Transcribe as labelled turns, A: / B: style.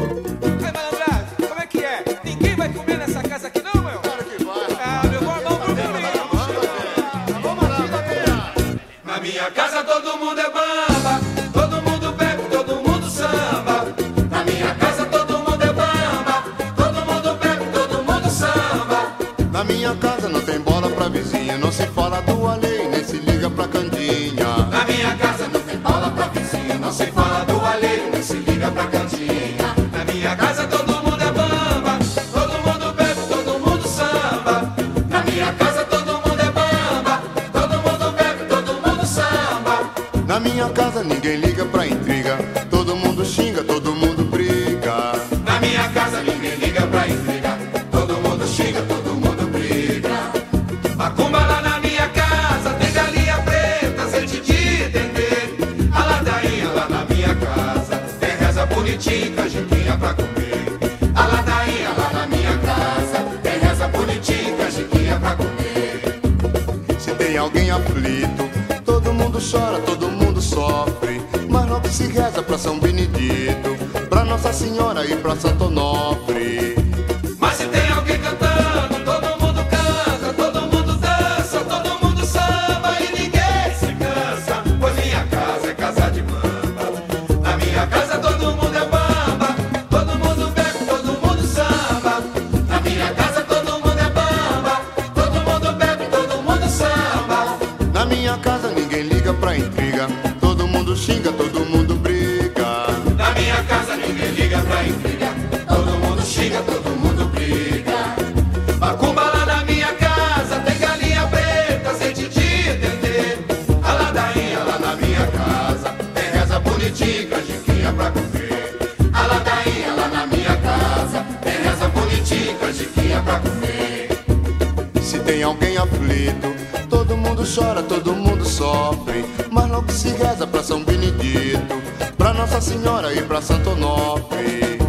A: Aí, malandragem, como é que é? Ninguém vai comer nessa casa aqui não, meu?
B: Claro que vai.
A: Ah, meu irmão, não pro mim.
B: Vamos lá, vai.
A: Na minha casa todo mundo é bamba, todo mundo bebe, todo mundo samba. Na minha casa todo mundo é bamba, todo mundo bebe, todo mundo samba.
B: Na minha casa não tem bola pra vizinha, não se fala do alheio, nem se liga pra candinha.
A: Na minha casa não tem bola pra vizinho, não se fala do alheio, nem se liga pra cantinha. Na minha casa todo mundo é bamba, todo mundo bebe, todo mundo samba. Na minha casa todo mundo é bamba, todo mundo bebe, todo mundo samba.
B: Na minha casa ninguém liga pra intriga, todo mundo xinga, todo mundo briga.
A: Na minha casa ninguém liga pra intriga, todo mundo xinga, todo mundo briga. Macumba lá na minha casa, tem galinha preta, sente de entender. A ladainha lá na minha casa, tem reza bonitinha, canjiquinha pra comer. A ladainha lá na minha casa, tem reza bonitinha, canjiquinha pra comer.
B: Se tem alguém aflito, todo mundo chora, todo mundo sofre. Mas logo se reza pra São Benedito, pra Nossa Senhora e pra Santo Onofre.
A: Mas se tem alguém cantando, todo mundo canta, todo mundo dança, todo mundo samba e ninguém se cansa, pois minha casa é casa de bamba. Na minha casa todo mundo é bamba, todo mundo bebe, todo mundo samba. Na minha casa todo mundo é bamba, todo mundo bebe, todo mundo samba.
B: Na minha casa ninguém liga pra intriga, todo mundo xinga, todo mundo briga.
A: Na minha casa ninguém liga pra intriga, todo mundo xinga, todo mundo briga. Macumba lá na minha casa, tem galinha preta, sente de entender. A ladainha lá na minha casa, tem reza bonitinha, canjiquinha pra comer. A ladainha lá na minha casa, tem reza bonitinha, canjiquinha pra comer.
B: Se tem alguém aflito, todo mundo chora, todo mundo sofre. Mas logo se reza pra São Benedito, pra Nossa Senhora e pra Santo Onofre.